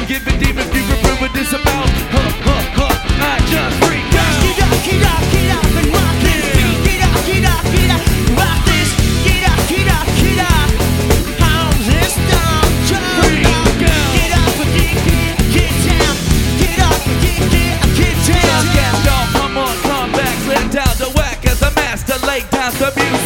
Give it demon fever, prove what this about. I just freak out. Get up and rock this beat. Get up, rock this. Get up. How's this done? Freak out. Get up and get down. Get up and get down. Just get off, come on, come back, slip down the whack as a master lay down the music.